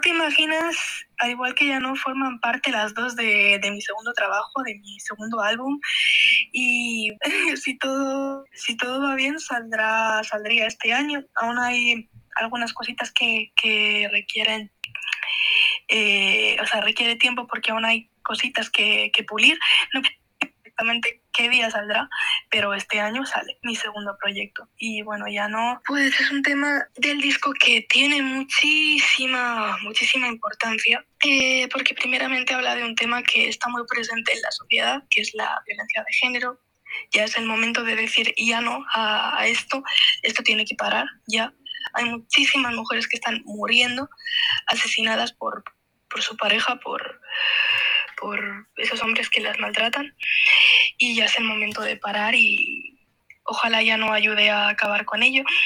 te imaginas, al igual que ya no forman parte las dos de mi segundo trabajo, de mi segundo álbum, y si todo va bien, saldría este año. Aún hay algunas cositas que requieren, requiere tiempo porque aún hay cositas que pulir. No sé exactamente qué día saldrá, pero este año sale mi segundo proyecto. Y bueno, ya no, pues es un tema del disco que tiene muchísima importancia, porque primeramente habla de un tema que está muy presente en la sociedad, que es la violencia de género. Ya es el momento de decir ya no a esto tiene que parar, ya. Hay muchísimas mujeres que están muriendo asesinadas por su pareja, por esos hombres que las maltratan, y ya es el momento de parar y ojalá ya no ayude a acabar con ello.